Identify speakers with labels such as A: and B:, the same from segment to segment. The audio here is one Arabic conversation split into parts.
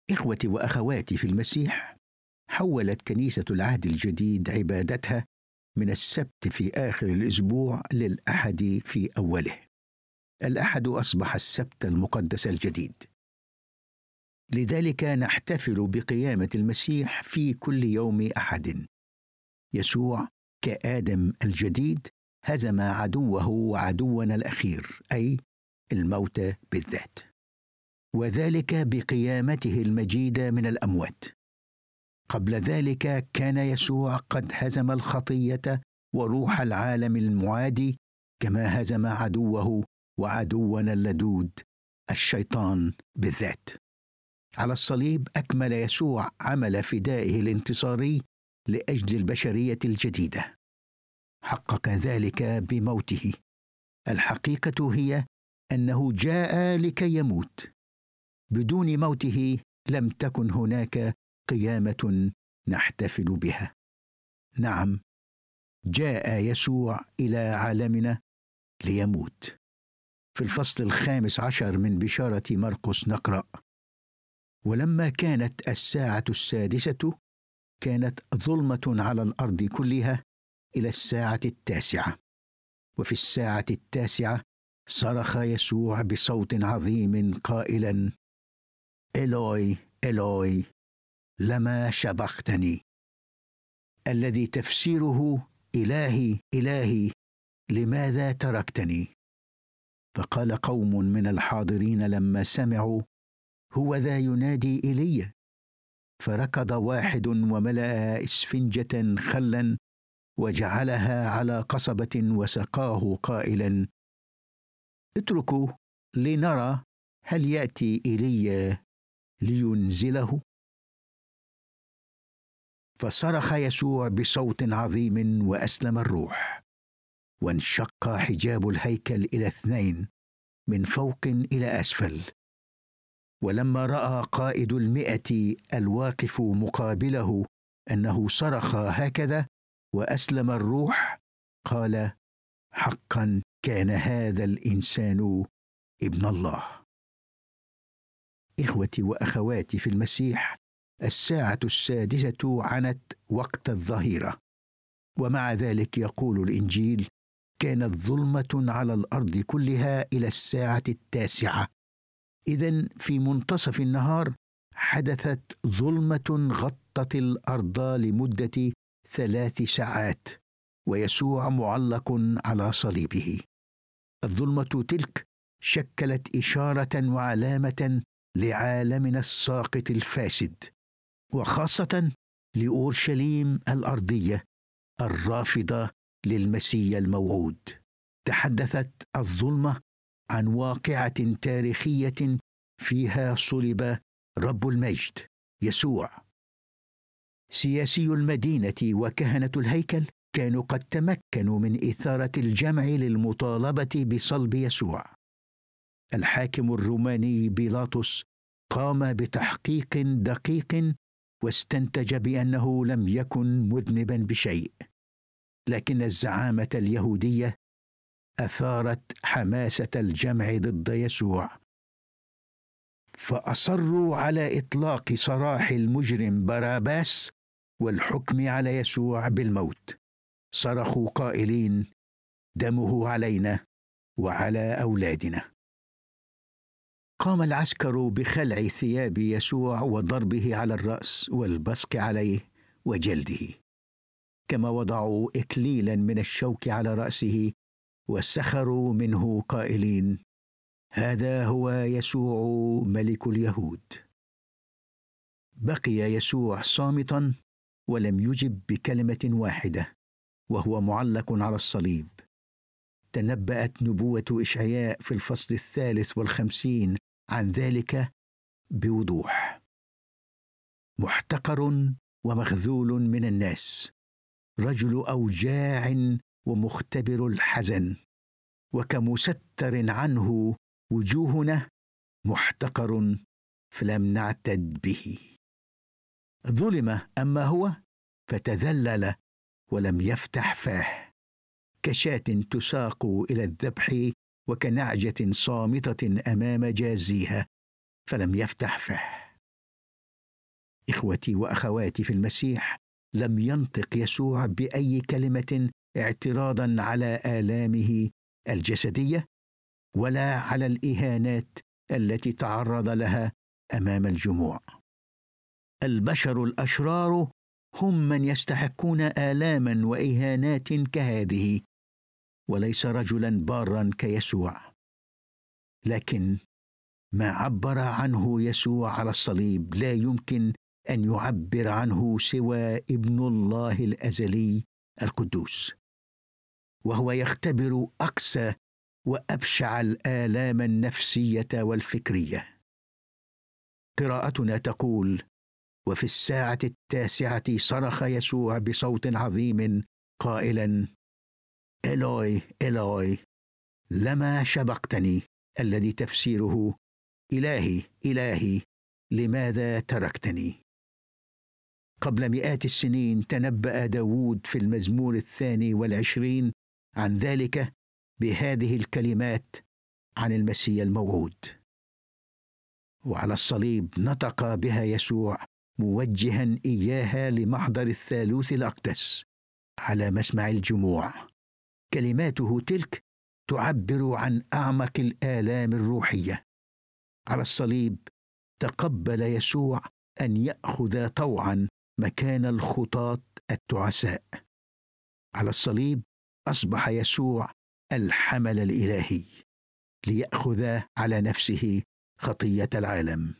A: إخوتي وأخواتي في المسيح، حولت كنيسة العهد الجديد عبادتها من السبت في آخر الأسبوع للأحد في أوله. الأحد أصبح السبت المقدس الجديد، لذلك نحتفل بقيامة المسيح في كل يوم أحد. يسوع كآدم الجديد هزم عدوه وعدونا الأخير، أي الموت بالذات، وذلك بقيامته المجيدة من الأموات. قبل ذلك كان يسوع قد هزم الخطية وروح العالم المعادي، كما هزم عدوه وعدونا اللدود الشيطان بالذات. على الصليب أكمل يسوع عمل فدائه الانتصاري لأجل البشرية الجديدة، حقق ذلك بموته. الحقيقة هي أنه جاء لكي يموت. بدون موته لم تكن هناك قيامة نحتفل بها. نعم، جاء يسوع إلى عالمنا ليموت. في الفصل 15 من بشارة مرقس نقرأ: ولما كانت الساعة 6 كانت ظلمة على الأرض كلها إلى الساعة 9، وفي الساعة 9 صرخ يسوع بصوت عظيم قائلا: إلوي إلوي لما شبقتني، الذي تفسيره إلهي إلهي لماذا تركتني. فقال قوم من الحاضرين لما سمعوا: هو ذا ينادي إيليا. فركض واحد وملأ إسفنجة خلا وجعلها على قصبة وسقاه قائلا: اتركوا لنرى هل يأتي إيليا لينزله. فصرخ يسوع بصوت عظيم وأسلم الروح، وانشق حجاب الهيكل إلى 2 من فوق إلى أسفل. ولما رأى قائد 100 الواقف مقابله أنه صرخ هكذا وأسلم الروح، قال: حقا كان هذا الإنسان ابن الله. إخوتي وأخواتي في المسيح، الساعة 6 عنت وقت الظهيرة، ومع ذلك يقول الإنجيل: كانت ظلمة على الأرض كلها إلى الساعة 9. إذن في منتصف النهار حدثت ظلمة غطت الأرض لمدة 3 ساعات، ويسوع معلق على صليبه. الظلمة تلك شكلت إشارة وعلامة لعالمنا الساقط الفاسد، وخاصة لأورشليم الأرضية الرافضة للمسيا الموعود. تحدثت الظلمة عن واقعة تاريخية فيها صلب رب المجد يسوع. سياسي المدينة وكهنة الهيكل كانوا قد تمكنوا من إثارة الجمع للمطالبة بصلب يسوع. الحاكم الروماني بيلاطس قام بتحقيق دقيق واستنتج بأنه لم يكن مذنبا بشيء، لكن الزعامة اليهودية أثارت حماسة الجمع ضد يسوع، فأصروا على إطلاق سراح المجرم باراباس والحكم على يسوع بالموت. صرخوا قائلين: دمه علينا وعلى أولادنا. قام العسكر بخلع ثياب يسوع وضربه على الرأس والبصق عليه وجلده، كما وضعوا إكليلا من الشوك على رأسه وسخروا منه قائلين: هذا هو يسوع ملك اليهود. بقي يسوع صامتا ولم يجب بكلمة واحدة وهو معلق على الصليب. تنبأت نبوة إشعياء في الفصل 53 عن ذلك بوضوح: محتقر ومخذول من الناس، رجل أوجاع ومختبر الحزن، وكمستر عنه وجوهنا، محتقر فلم نعتد به. ظلم أما هو فتذلل ولم يفتح فاه، كشاة تساق إلى الذبح وكنعجة صامتة أمام جازيها فلم يفتح فاه. إخوتي وأخواتي في المسيح، لم ينطق يسوع بأي كلمة اعتراضا على آلامه الجسدية ولا على الإهانات التي تعرض لها أمام الجموع. البشر الأشرار هم من يستحقون آلاما وإهانات كهذه، وليس رجلا بارا كيسوع. لكن ما عبر عنه يسوع على الصليب لا يمكن أن يعبر عنه سوى ابن الله الأزلي القدوس، وهو يختبر أقسى وأبشع الآلام النفسية والفكرية. قراءتنا تقول: وفي الساعة 9 صرخ يسوع بصوت عظيم قائلا: إلوي إلوي لما شبقتني، الذي تفسيره: إلهي إلهي لماذا تركتني. قبل مئات السنين تنبأ داود في المزمور 22 عن ذلك بهذه الكلمات عن المسيح الموعود، وعلى الصليب نطق بها يسوع موجها إياها لمحضر الثالوث الأقدس على مسمع الجموع. كلماته تلك تعبر عن أعمق الآلام الروحية. على الصليب تقبل يسوع أن يأخذ طوعا مكان الخطاة التعساء. على الصليب أصبح يسوع الحمل الإلهي ليأخذ على نفسه خطية العالم.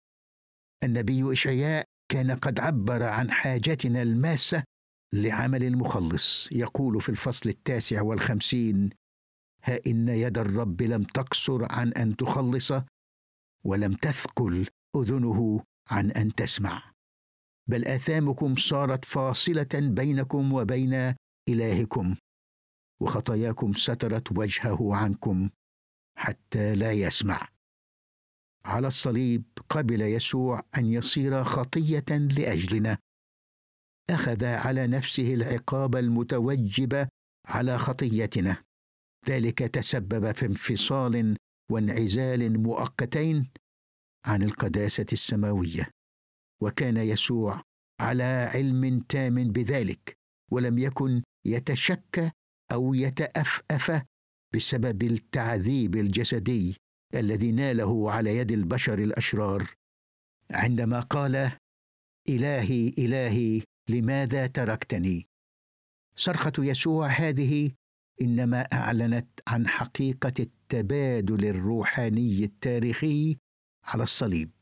A: النبي إشعياء كان قد عبر عن حاجتنا الماسة لعمل المخلص. يقول في الفصل 59: ها إن يد الرب لم تقصر عن أن تخلص، ولم تثقل أذنه عن أن تسمع، بل آثامكم صارت فاصلة بينكم وبين إلهكم، وخطاياكم سترت وجهه عنكم حتى لا يسمع. على الصليب قبل يسوع أن يصير خطية لأجلنا، أخذ على نفسه العقاب المتوجب على خطيتنا. ذلك تسبب في انفصال وانعزال مؤقتين عن القداسة السماوية، وكان يسوع على علم تام بذلك، ولم يكن يتشكى أو يتأفأف بسبب التعذيب الجسدي الذي ناله على يد البشر الأشرار عندما قال: إلهي إلهي لماذا تركتني. صرخة يسوع هذه إنما أعلنت عن حقيقة التبادل الروحاني التاريخي على الصليب.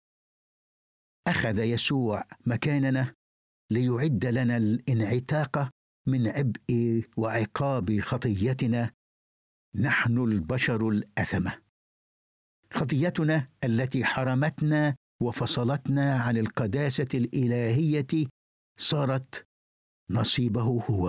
A: أخذ يسوع مكاننا ليعد لنا الانعتاق من عبء وعقاب خطيتنا نحن البشر الأثمة. خطيتنا التي حرمتنا وفصلتنا عن القداسة الإلهية صارت نصيبه هو.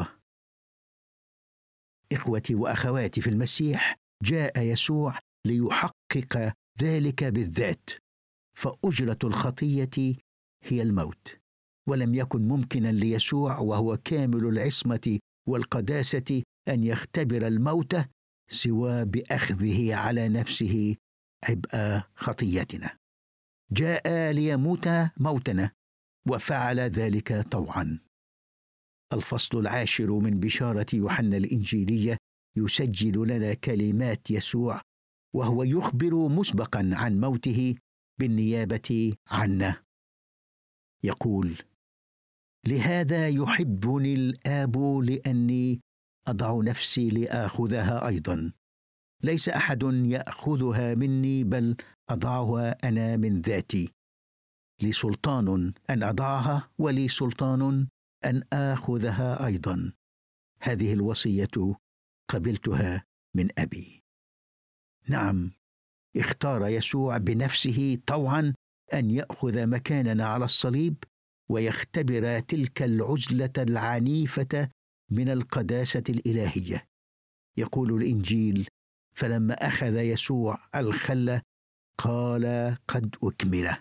A: إخوتي وأخواتي في المسيح، جاء يسوع ليحقق ذلك بالذات، فأجرة الخطية هي الموت، ولم يكن ممكنا ليسوع وهو كامل العصمة والقداسة أن يختبر الموت سوى بأخذه على نفسه عبء خطيتنا. جاء ليموت موتنا، وفعل ذلك طوعا. الفصل 10 من بشارة يوحنا الإنجيلية يسجل لنا كلمات يسوع وهو يخبر مسبقا عن موته بالنيابة عنا. يقول: لهذا يحبني الآب لأني أضع نفسي لآخذها أيضا، ليس أحد يأخذها مني بل أضعها أنا من ذاتي. لي سلطان أن أضعها ولي سلطان أن آخذها أيضا. هذه الوصية قبلتها من أبي. نعم، اختار يسوع بنفسه طوعا أن يأخذ مكاننا على الصليب ويختبر تلك العزلة العنيفة من القداسة الإلهية. يقول الإنجيل: فلما أخذ يسوع الخل قال: قد أكمل،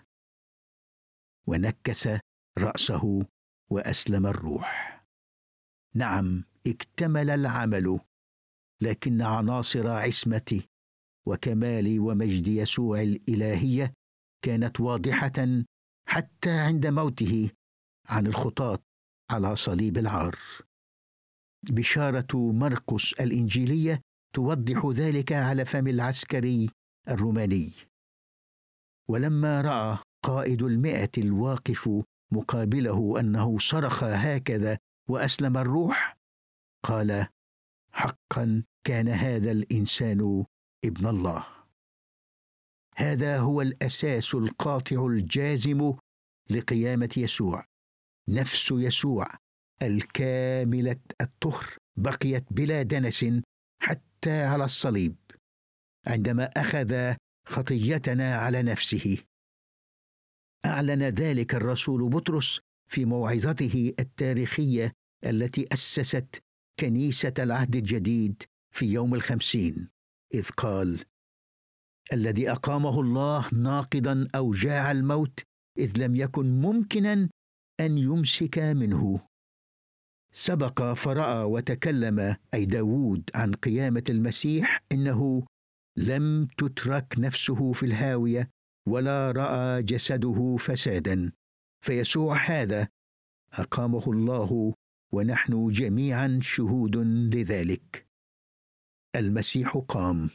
A: ونكس رأسه وأسلم الروح. نعم، اكتمل العمل، لكن عناصر عصمة وكمال ومجد يسوع الإلهية كانت واضحة حتى عند موته عن الخطاة على صليب العار. بشارة مرقس الإنجيلية توضح ذلك على فم العسكري الروماني. ولما رأى قائد 100 الواقف مقابله أنه صرخ هكذا وأسلم الروح، قال: حقا كان هذا الإنسان ابن الله. هذا هو الأساس القاطع الجازم لقيامة يسوع. نفس يسوع الكاملة الطهر بقيت بلا دنس حتى على الصليب، عندما أخذ خطيتنا على نفسه. أعلن ذلك الرسول بطرس في موعظته التاريخية التي أسست كنيسة العهد الجديد في يوم 50، إذ قال: الذي أقامه الله ناقضا أوجاع الموت، إذ لم يكن ممكنا أن يمسك منه. سبق فرأى وتكلم أي داود عن قيامة المسيح إنه لم تترك نفسه في الهاوية ولا رأى جسده فسادا، فيسوع هذا أقامه الله، ونحن جميعا شهود لذلك. المسيح قام،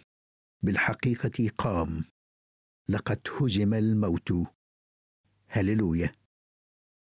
A: بالحقيقة قام، لقد هزم الموت. هللويا.